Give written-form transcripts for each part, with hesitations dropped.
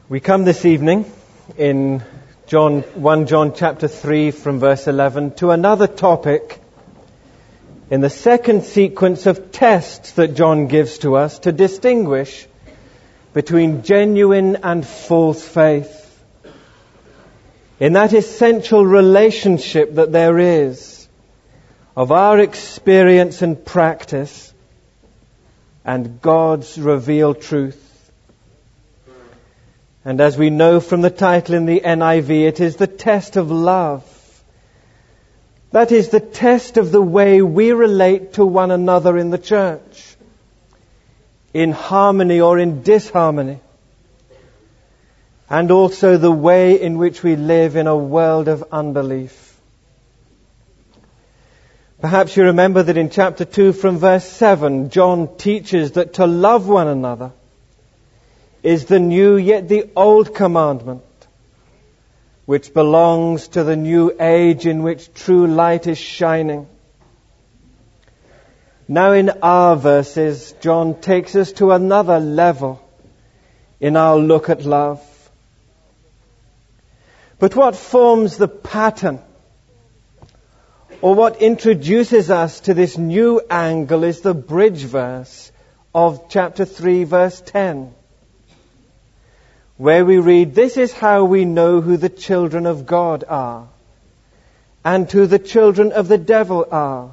We come this evening in 1 John chapter 3 from verse 11 to another topic in the second sequence of tests that John gives to us to distinguish between genuine and false faith. In that essential relationship that there is of our experience and practice and God's revealed truth. And as we know from the title in the NIV, it is the test of love. That is the test of the way we relate to one another in the church, in harmony or in disharmony, and also the way in which we live in a world of unbelief. Perhaps you remember that in chapter 2 from verse 7, John teaches that to love one another is the new yet the old commandment, which belongs to the new age in which true light is shining. Now in our verses, John takes us to another level in our look at love. But what forms the pattern, or what introduces us to this new angle, is the bridge verse of chapter 3 verse 10. Where we read, "This is how we know who the children of God are, and who the children of the devil are.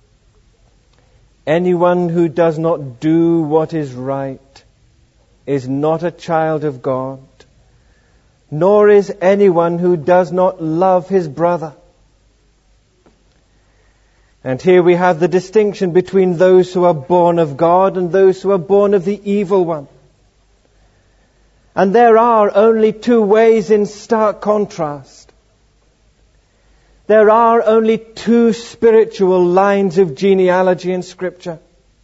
Anyone who does not do what is right is not a child of God, nor is anyone who does not love his brother." And here we have the distinction between those who are born of God and those who are born of the evil one. And there are only two ways in stark contrast. There are only two spiritual lines of genealogy in Scripture.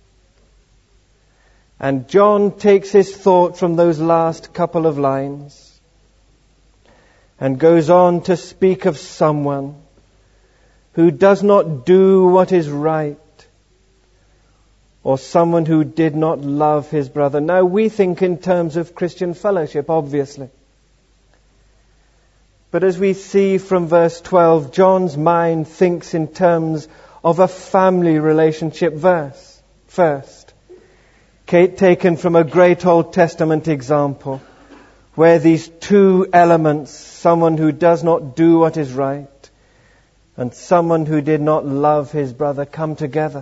And John takes his thought from those last couple of lines and goes on to speak of someone who does not do what is right, or someone who did not love his brother. Now, we think in terms of Christian fellowship, obviously. But as we see from verse 12, John's mind thinks in terms of a family relationship verse first, taken from a great Old Testament example, where these two elements, someone who does not do what is right and someone who did not love his brother, come together.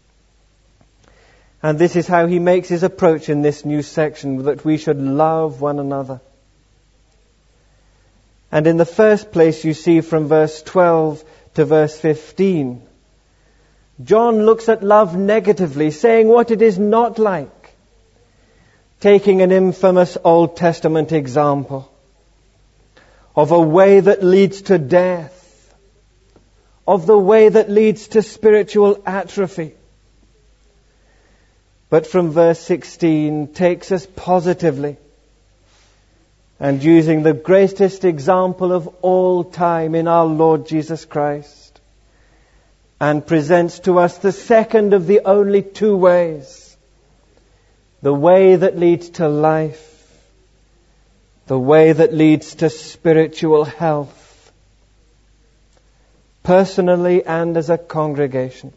And this is how he makes his approach in this new section, that we should love one another. And in the first place, you see from verse 12 to verse 15, John looks at love negatively, saying what it is not like, taking an infamous Old Testament example of a way that leads to death, of the way that leads to spiritual atrophy. But from verse 16 takes us positively, and using the greatest example of all time in our Lord Jesus Christ, and presents to us the second of the only two ways, the way that leads to life, the way that leads to spiritual health, personally and as a congregation.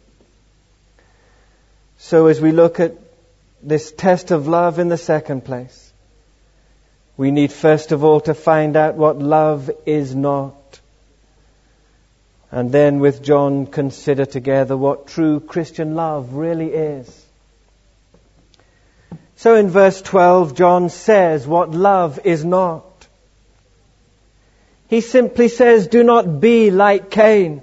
So as we look at this test of love in the second place, we need first of all to find out what love is not. And then with John consider together what true Christian love really is. So in verse 12, John says what love is not. He simply says, do not be like Cain.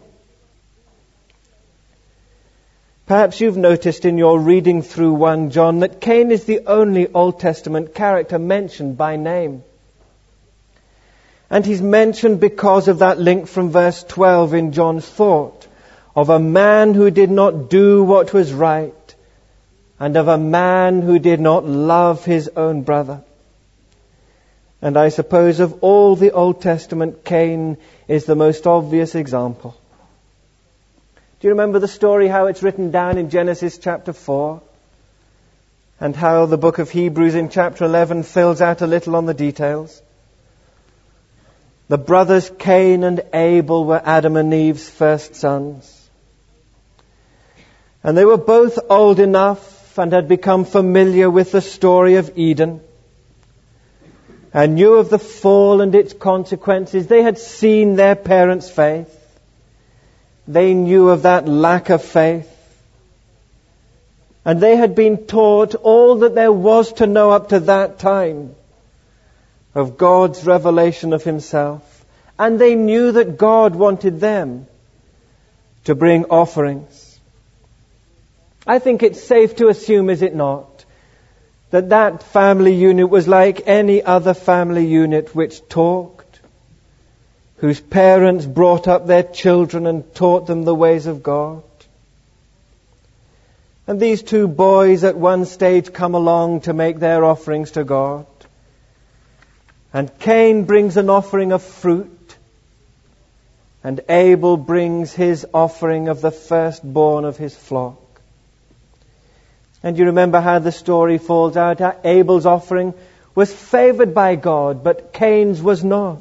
Perhaps you've noticed in your reading through 1 John that Cain is the only Old Testament character mentioned by name. And he's mentioned because of that link from verse 12 in John's thought of a man who did not do what was right and of a man who did not love his own brother. And I suppose of all the Old Testament, Cain is the most obvious example. Do you remember the story, how it's written down in Genesis chapter 4? And how the book of Hebrews in chapter 11 fills out a little on the details? The brothers Cain and Abel were Adam and Eve's first sons. And they were both old enough and had become familiar with the story of Eden and knew of the fall and its consequences. They had seen their parents' faith. They knew of that lack of faith. And they had been taught all that there was to know up to that time of God's revelation of Himself. And they knew that God wanted them to bring offerings. I think it's safe to assume, is it not, that family unit was like any other family unit which talked, whose parents brought up their children and taught them the ways of God. And these two boys at one stage come along to make their offerings to God. And Cain brings an offering of fruit, and Abel brings his offering of the firstborn of his flock. And you remember how the story falls out. Abel's offering was favored by God, but Cain's was not.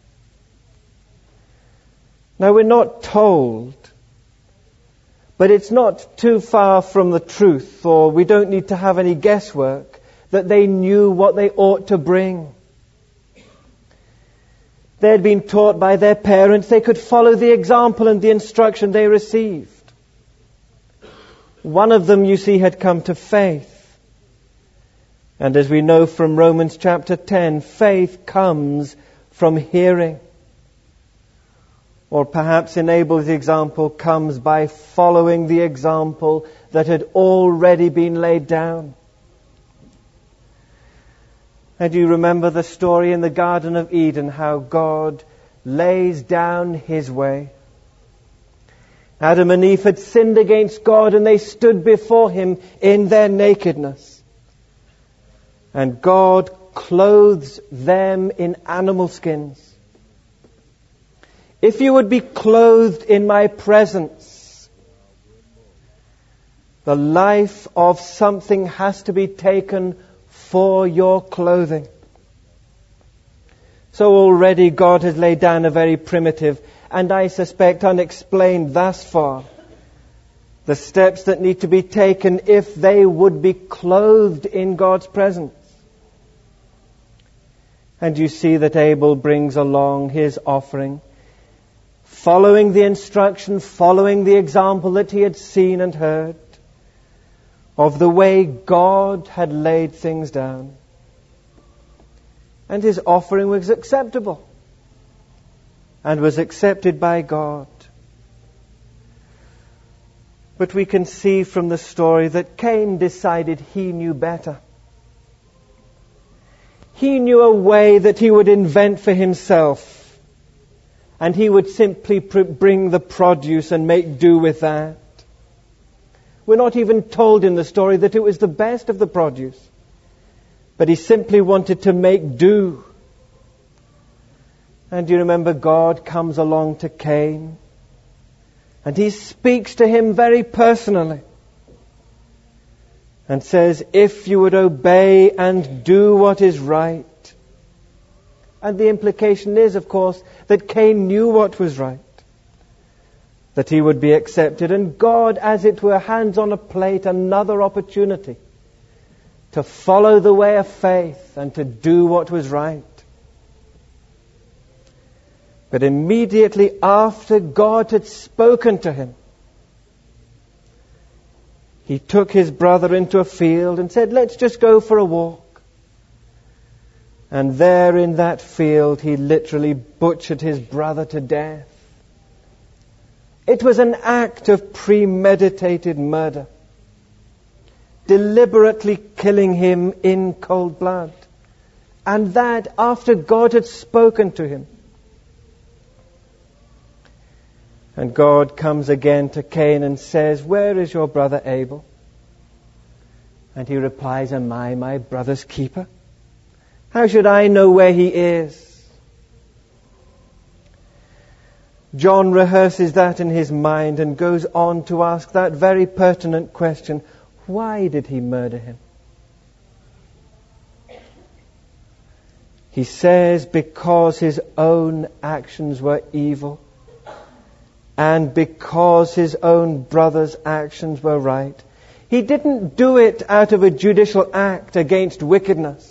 Now we're not told, but it's not too far from the truth, or we don't need to have any guesswork, that they knew what they ought to bring. They had been taught by their parents. They could follow the example and the instruction they received. One of them, you see, had come to faith. And as we know from Romans chapter 10, faith comes from hearing. Or perhaps in Abel's example, comes by following the example that had already been laid down. And you remember the story in the Garden of Eden, how God lays down His way. Adam and Eve had sinned against God and they stood before Him in their nakedness. And God clothes them in animal skins. If you would be clothed in my presence, the life of something has to be taken for your clothing. So already God has laid down a very primitive and I suspect unexplained thus far, the steps that need to be taken if they would be clothed in God's presence. And you see that Abel brings along his offering, following the instruction, following the example that he had seen and heard of the way God had laid things down. And his offering was acceptable and was accepted by God. But we can see from the story that Cain decided he knew better. He knew a way that he would invent for himself, and he would simply bring the produce and make do with that. We're not even told in the story that it was the best of the produce, but he simply wanted to make do. And you remember God comes along to Cain, and he speaks to him very personally and says, if you would obey and do what is right. And the implication is, of course, that Cain knew what was right, that he would be accepted. And God, as it were, hands on a plate another opportunity to follow the way of faith and to do what was right. But immediately after God had spoken to him, he took his brother into a field and said, let's just go for a walk. And there in that field, he literally butchered his brother to death. It was an act of premeditated murder, deliberately killing him in cold blood. And that after God had spoken to him. And God comes again to Cain and says, where is your brother Abel? And he replies, am I my brother's keeper? How should I know where he is? John rehearses that in his mind and goes on to ask that very pertinent question, why did he murder him? He says because his own actions were evil and because his own brother's actions were right. He didn't do it out of a judicial act against wickedness.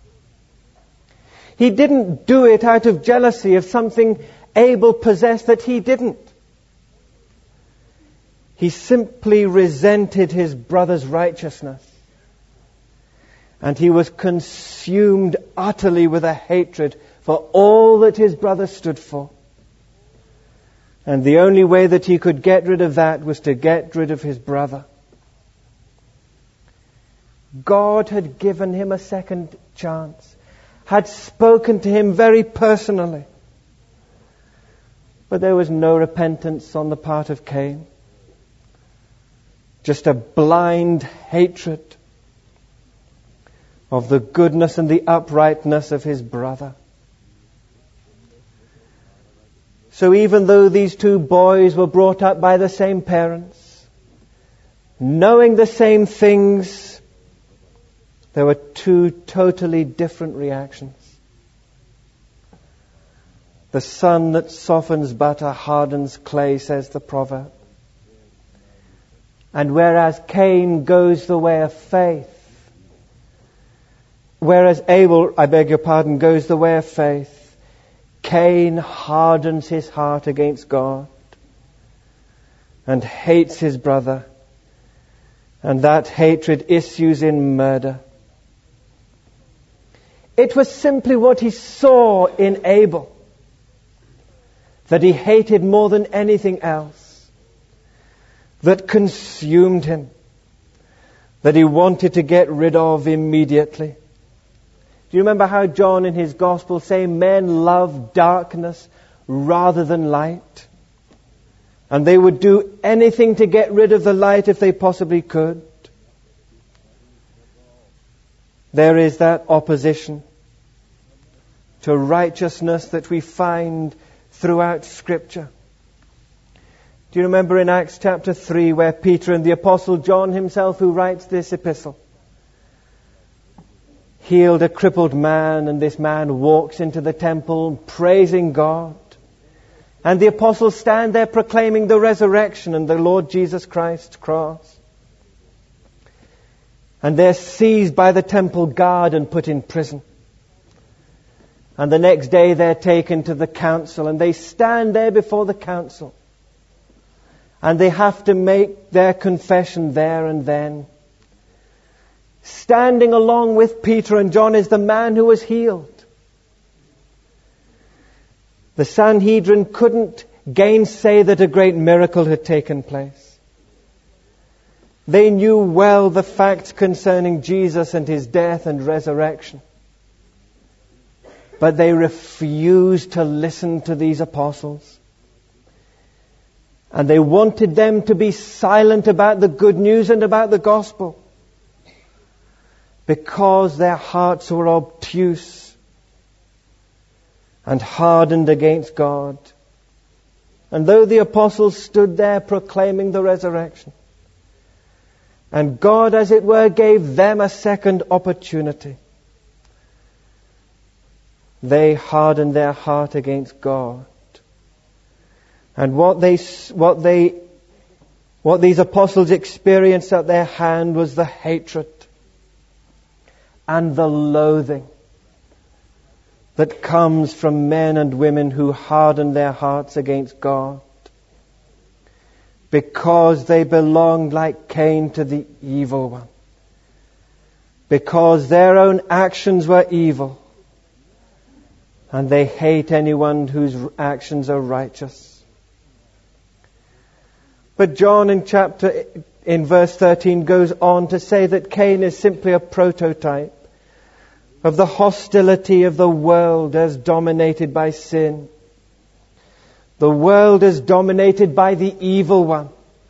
He didn't do it out of jealousy of something Abel possessed that he didn't. He simply resented his brother's righteousness. And he was consumed utterly with a hatred for all that his brother stood for. And the only way that he could get rid of that was to get rid of his brother. God had given him a second chance, had spoken to him very personally. But there was no repentance on the part of Cain. Just a blind hatred of the goodness and the uprightness of his brother. So even though these two boys were brought up by the same parents, knowing the same things, there were two totally different reactions. The son that softens butter hardens clay, says the proverb. And whereas Cain goes the way of faith, whereas Abel, goes the way of faith, Cain hardens his heart against God and hates his brother. And that hatred issues in murder. It was simply what he saw in Abel that he hated more than anything else, that consumed him, that he wanted to get rid of immediately. Do you remember how John in his gospel say men love darkness rather than light? And they would do anything to get rid of the light if they possibly could. There is that opposition to righteousness that we find throughout Scripture. Do you remember in Acts chapter 3 where Peter and the Apostle John himself, who writes this epistle, healed a crippled man, and this man walks into the temple praising God. And the apostles stand there proclaiming the resurrection and the Lord Jesus Christ's cross. And they're seized by the temple guard and put in prison. And the next day they're taken to the council, and they stand there before the council. And they have to make their confession there and then. Standing along with Peter and John is the man who was healed. The Sanhedrin couldn't gainsay that a great miracle had taken place. They knew well the facts concerning Jesus and his death and resurrection. But they refused to listen to these apostles. And they wanted them to be silent about the good news and about the gospel, because their hearts were obtuse and hardened against God. And though the apostles stood there proclaiming the resurrection, and God, as it were, gave them a second opportunity, they hardened their heart against God. And what these apostles experienced at their hand was the hatred and the loathing that comes from men and women who harden their hearts against God, because they belonged like Cain to the evil one, because their own actions were evil, and they hate anyone whose actions are righteous. But John in verse 13 goes on to say that Cain is simply a prototype of the hostility of the world as dominated by sin. The world is dominated by the evil one.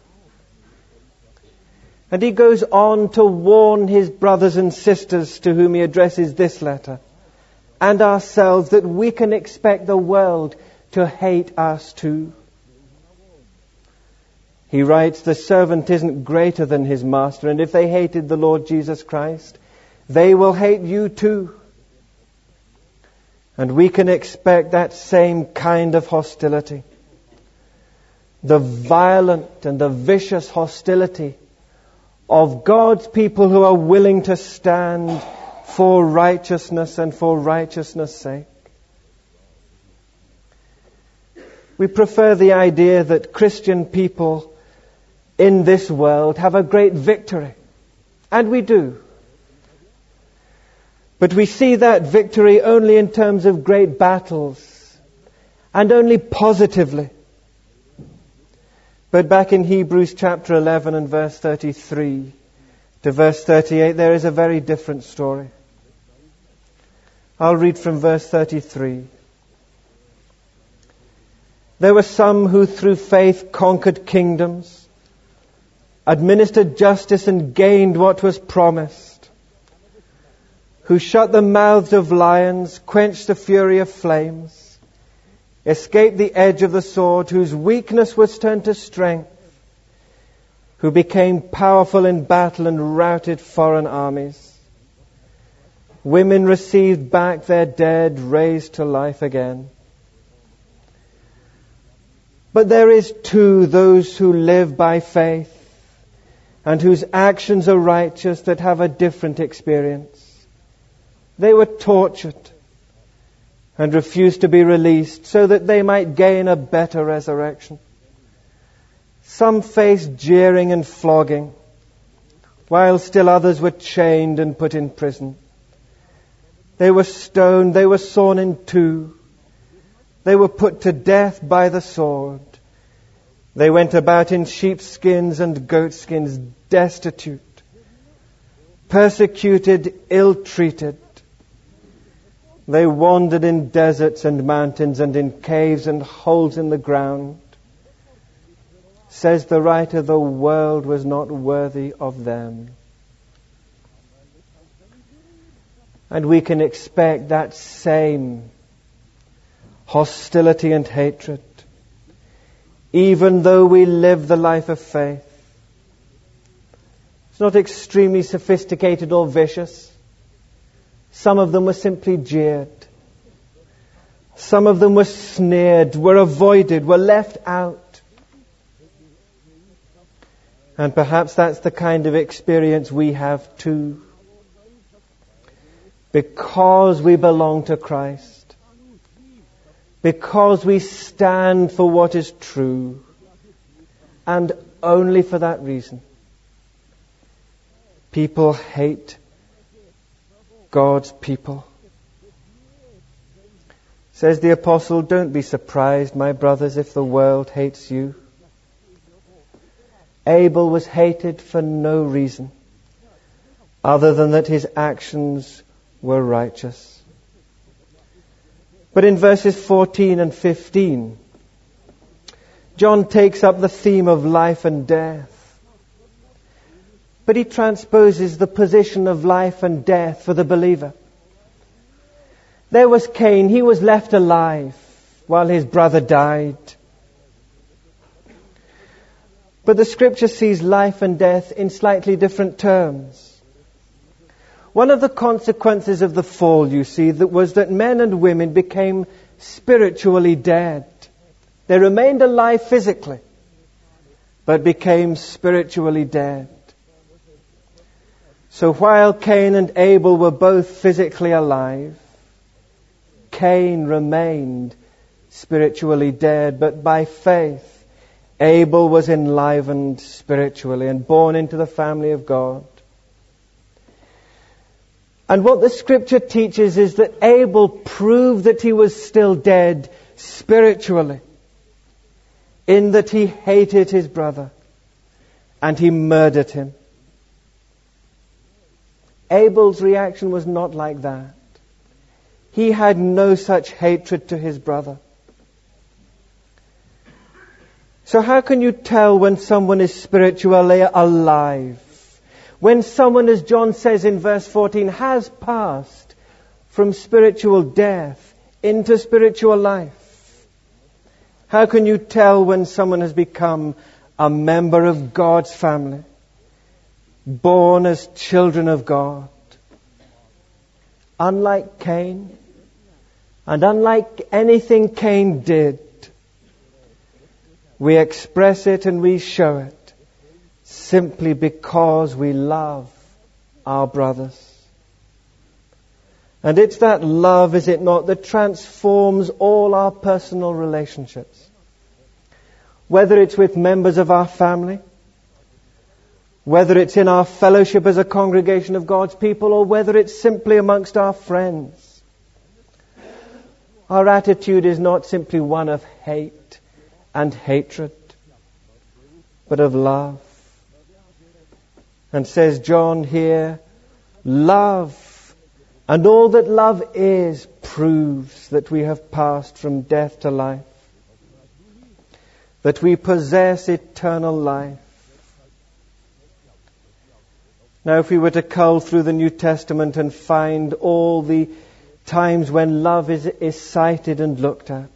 And he goes on to warn his brothers and sisters to whom he addresses this letter, and ourselves, that we can expect the world to hate us too. He writes, the servant isn't greater than his master, and if they hated the Lord Jesus Christ, they will hate you too. And we can expect that same kind of hostility. The violent and the vicious hostility of God's people who are willing to stand for righteousness and for righteousness' sake. We prefer the idea that Christian people in this world have a great victory. And we do. But we see that victory only in terms of great battles, and only positively. But back in Hebrews chapter 11 and verse 33 to verse 38, there is a very different story. I'll read from verse 33. There were some who through faith conquered kingdoms, administered justice and gained what was promised, who shut the mouths of lions, quenched the fury of flames, escaped the edge of the sword, whose weakness was turned to strength, who became powerful in battle and routed foreign armies. Women received back their dead, raised to life again. But there is too those who live by faith and whose actions are righteous that have a different experience. They were tortured and refused to be released so that they might gain a better resurrection. Some faced jeering and flogging, while still others were chained and put in prison. They were stoned, they were sawn in two. They were put to death by the sword. They went about in sheepskins and goatskins, destitute, persecuted, ill-treated. They wandered in deserts and mountains and in caves and holes in the ground. Says the writer, the world was not worthy of them. And we can expect that same hostility and hatred, even though we live the life of faith. It's not extremely sophisticated or vicious. Some of them were simply jeered. Some of them were sneered, were avoided, were left out. And perhaps that's the kind of experience we have too. Because we belong to Christ. Because we stand for what is true. And only for that reason. People hate God's people. Says the apostle, don't be surprised, my brothers, if the world hates you. Abel was hated for no reason other than that his actions were righteous. But in verses 14 and 15, John takes up the theme of life and death. But he transposes the position of life and death for the believer. There was Cain. He was left alive while his brother died. But the Scripture sees life and death in slightly different terms. One of the consequences of the fall, you see, that was that men and women became spiritually dead. They remained alive physically, but became spiritually dead. So while Cain and Abel were both physically alive, Cain remained spiritually dead, but by faith, Abel was enlivened spiritually and born into the family of God. And what the Scripture teaches is that Abel proved that he was still dead spiritually, in that he hated his brother and he murdered him. Abel's reaction was not like that. He had no such hatred to his brother. So how can you tell when someone is spiritually alive? When someone, as John says in verse 14, has passed from spiritual death into spiritual life? How can you tell when someone has become a member of God's family, born as children of God? Unlike Cain, And unlike anything Cain did, we express it and we show it simply because we love our brothers. And it's that love, is it not, that transforms all our personal relationships. Whether it's with members of our family, whether it's in our fellowship as a congregation of God's people, or whether it's simply amongst our friends. Our attitude is not simply one of hate and hatred, but of love. And says John here, love, and all that love is, proves that we have passed from death to life, that we possess eternal life. Now, if we were to cull through the New Testament and find all the times when love is cited and looked at,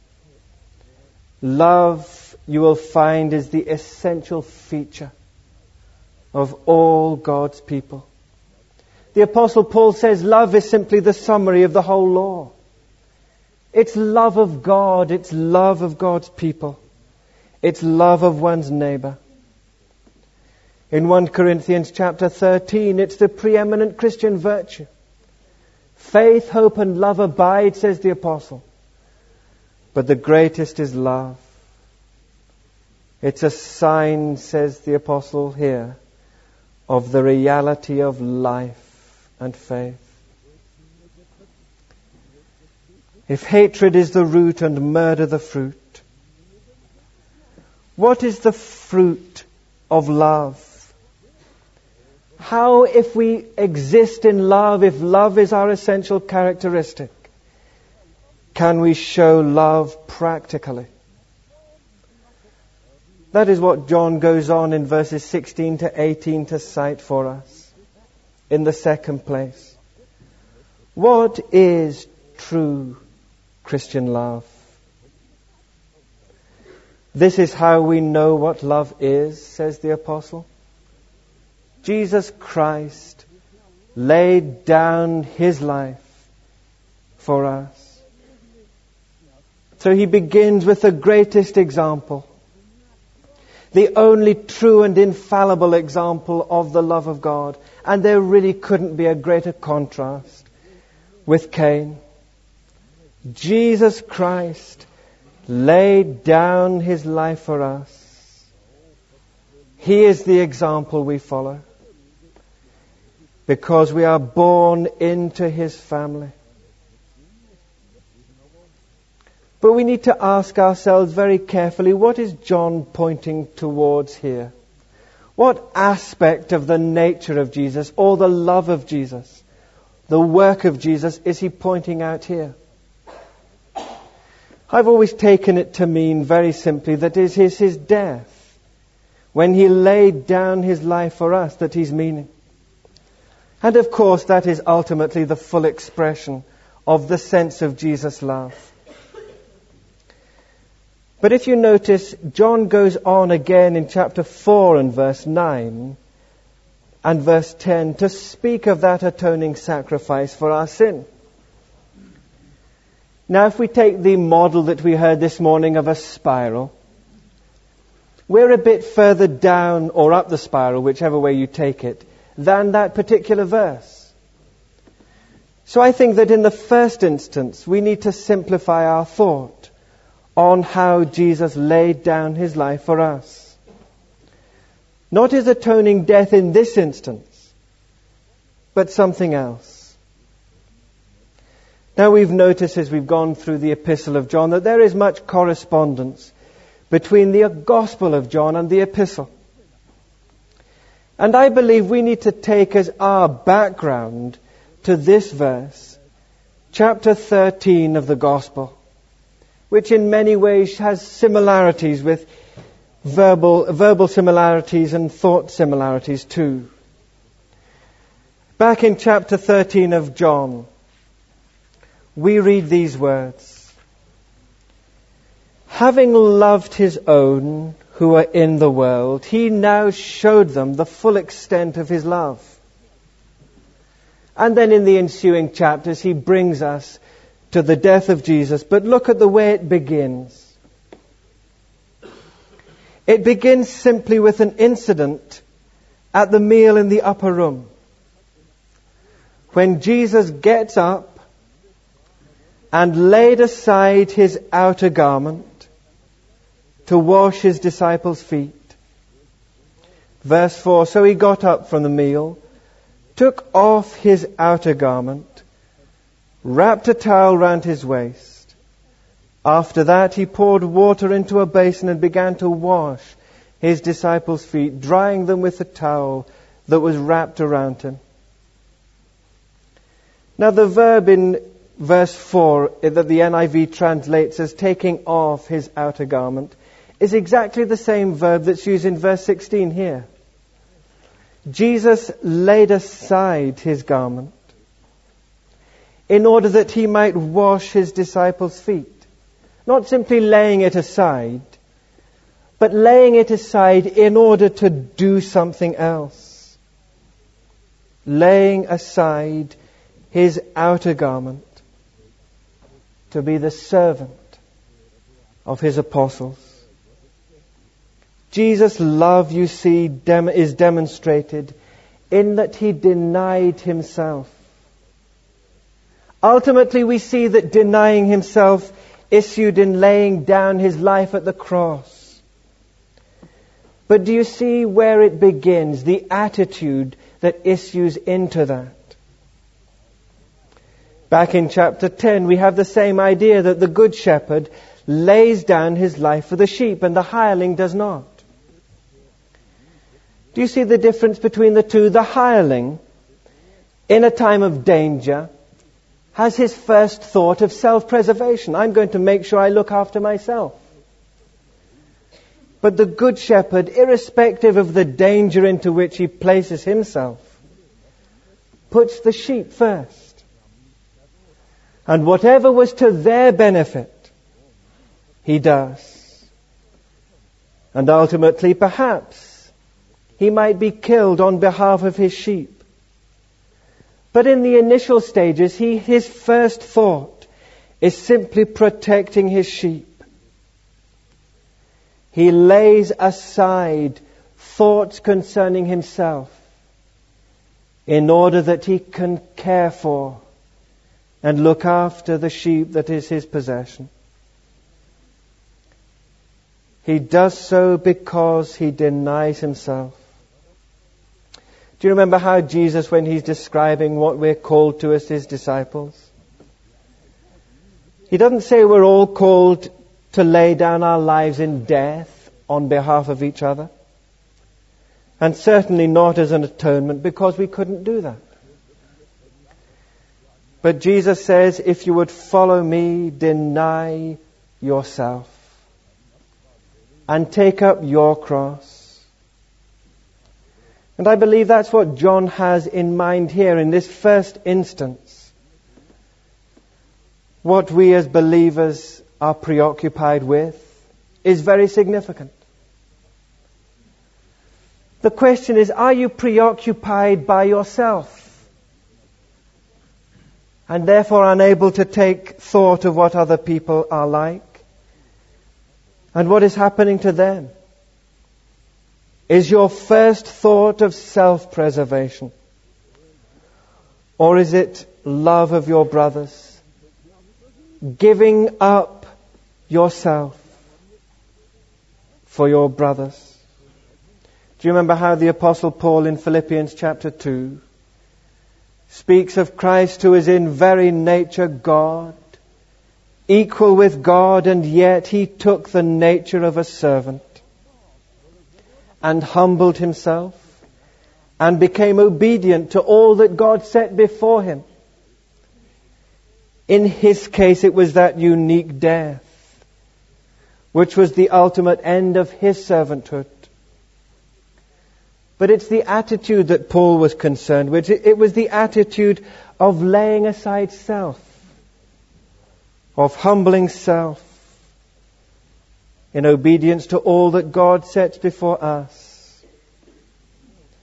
love, you will find, is the essential feature of all God's people. The Apostle Paul says love is simply the summary of the whole law. It's love of God, it's love of God's people, it's love of one's neighbor. In 1 Corinthians chapter 13, it's the preeminent Christian virtue. Faith, hope and love abide, says the Apostle. But the greatest is love. It's a sign, says the Apostle here, of the reality of life and faith. If hatred is the root and murder the fruit, what is the fruit of love? How, if we exist in love, if love is our essential characteristic, can we show love practically? That is what John goes on in verses 16 to 18 to cite for us. In the second place, what is true Christian love? This is how we know what love is, says the Apostle. Jesus Christ laid down His life for us. So He begins with the greatest example, the only true and infallible example of the love of God. And there really couldn't be a greater contrast with Cain. Jesus Christ laid down His life for us. He is the example we follow, because we are born into His family. But we need to ask ourselves very carefully, what is John pointing towards here? What aspect of the nature of Jesus, or the love of Jesus, the work of Jesus, is he pointing out here? I've always taken it to mean very simply that it is His death, when He laid down His life for us, that He's meaning. And of course that is ultimately the full expression of the sense of Jesus' love. But if you notice, John goes on again in chapter 4 and verse 9 and verse 10 to speak of that atoning sacrifice for our sin. Now, if we take the model that we heard this morning of a spiral, we're a bit further down or up the spiral, whichever way you take it, than that particular verse. So I think that in the first instance, we need to simplify our thought on how Jesus laid down His life for us. Not His atoning death in this instance, but something else. Now, we've noticed as we've gone through the epistle of John that there is much correspondence between the Gospel of John and the epistle. And I believe we need to take as our background to this verse, chapter 13 of the Gospel, which in many ways has similarities with verbal similarities and thought similarities too. Back in chapter 13 of John, we read these words: "Having loved His own who are in the world, He now showed them the full extent of His love." And then in the ensuing chapters, He brings us to the death of Jesus. But look at the way it begins. It begins simply with an incident at the meal in the upper room, when Jesus gets up and laid aside his outer garment to wash his disciples' feet. Verse 4, so he got up from the meal, took off his outer garment, wrapped a towel round his waist. After that, he poured water into a basin and began to wash his disciples' feet, drying them with a towel that was wrapped around him. Now, the verb in verse 4 that the NIV translates as taking off his outer garment is exactly the same verb that's used in verse 16 here. Jesus laid aside his garment in order that he might wash his disciples' feet. Not simply laying it aside, but laying it aside in order to do something else. Laying aside his outer garment to be the servant of his apostles. Jesus' love, you see, is demonstrated in that he denied himself. Ultimately, we see that denying himself issued in laying down his life at the cross. But do you see where it begins, the attitude that issues into that? Back in chapter 10, we have the same idea that the good shepherd lays down his life for the sheep and the hireling does not. Do you see the difference between the two? The hireling, in a time of danger, has his first thought of self-preservation. I'm going to make sure I look after myself. But the good shepherd, irrespective of the danger into which he places himself, puts the sheep first. And whatever was to their benefit, he does. And ultimately, perhaps, he might be killed on behalf of his sheep. But in the initial stages, his first thought is simply protecting his sheep. He lays aside thoughts concerning himself in order that he can care for and look after the sheep that is his possession. He does so because he denies himself. Do you remember how Jesus, when he's describing what we're called to as his disciples, he doesn't say we're all called to lay down our lives in death on behalf of each other. And certainly not as an atonement, because we couldn't do that. But Jesus says, if you would follow me, deny yourself and take up your cross. And I believe that's what John has in mind here in this first instance. What we as believers are preoccupied with is very significant. The question is, are you preoccupied by yourself? And therefore unable to take thought of what other people are like and what is happening to them? Is your first thought of self-preservation? Or is it love of your brothers? Giving up yourself for your brothers? Do you remember how the Apostle Paul in Philippians chapter 2 speaks of Christ, who is in very nature God, equal with God, and yet he took the nature of a servant and humbled himself and became obedient to all that God set before him. In his case, it was that unique death, which was the ultimate end of his servanthood. But it's the attitude that Paul was concerned with. It was the attitude of laying aside self, of humbling self in obedience to all that God sets before us.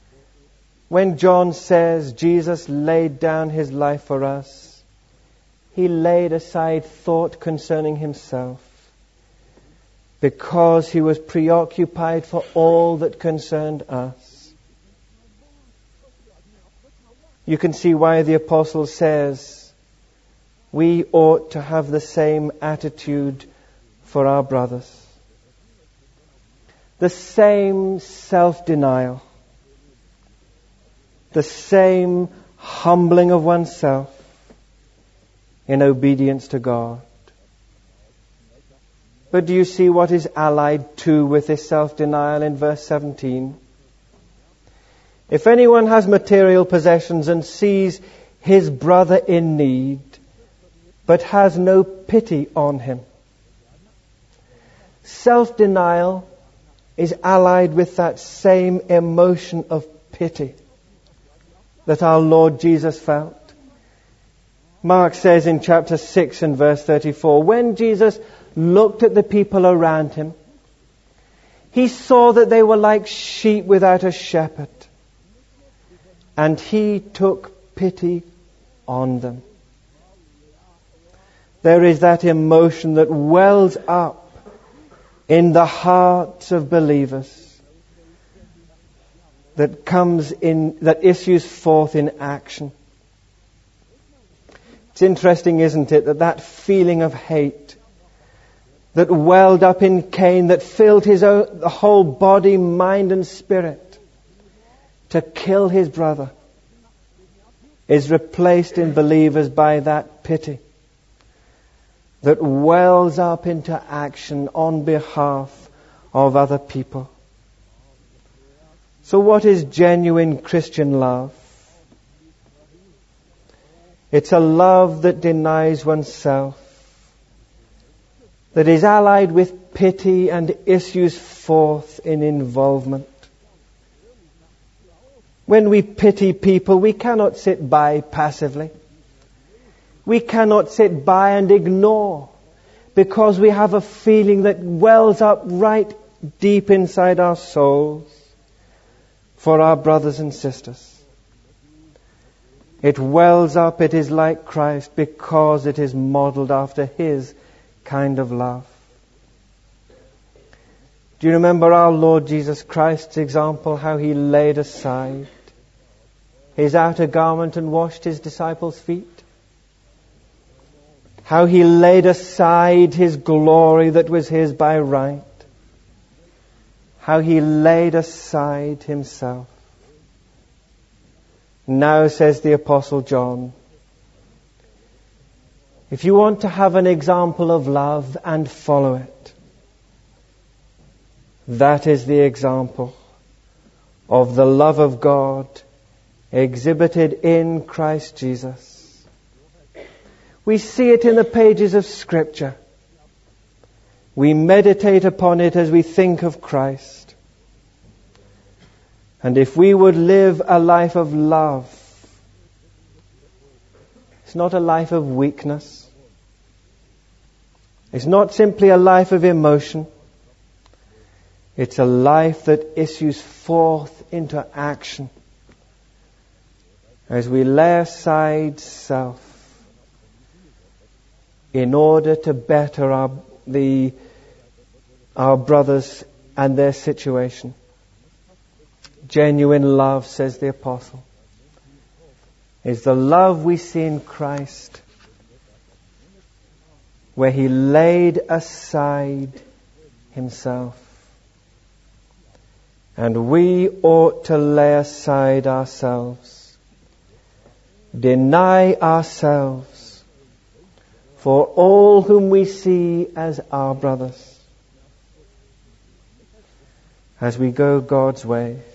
When John says Jesus laid down his life for us, He laid aside thought concerning himself because he was preoccupied for all that concerned us. You can see why the apostle says we ought to have the same attitude for our brothers. The same self-denial, the same humbling of oneself in obedience to God. But do you see what is allied to with this self-denial in verse 17? If anyone has material possessions and sees his brother in need, but has no pity on him. Self-denial is allied with that same emotion of pity that our Lord Jesus felt. Mark says in chapter 6 and verse 34, when Jesus looked at the people around him, he saw that they were like sheep without a shepherd, and he took pity on them. There is that emotion that wells up in the hearts of believers that issues forth in action. It's interesting, isn't it, that feeling of hate that welled up in Cain, that filled the whole body, mind and spirit to kill his brother, is replaced in believers by that pity that wells up into action on behalf of other people. So what is genuine Christian love? It's a love that denies oneself, that is allied with pity and issues forth in involvement. When we pity people, we cannot sit by passively. We cannot sit by and ignore, because we have a feeling that wells up right deep inside our souls for our brothers and sisters. It wells up, it is like Christ, because it is modeled after His kind of love. Do you remember our Lord Jesus Christ's example, how He laid aside His outer garment and washed His disciples' feet? How He laid aside His glory that was His by right. How He laid aside Himself. Now, says the Apostle John, if you want to have an example of love and follow it, that is the example of the love of God exhibited in Christ Jesus. We see it in the pages of Scripture. We meditate upon it as we think of Christ. And if we would live a life of love, it's not a life of weakness. It's not simply a life of emotion. It's a life that issues forth into action as we lay aside self in order to better our brothers and their situation. Genuine love, says the Apostle, is the love we see in Christ, where He laid aside Himself. And we ought to lay aside ourselves, deny ourselves, for all whom we see as our brothers, as we go God's way.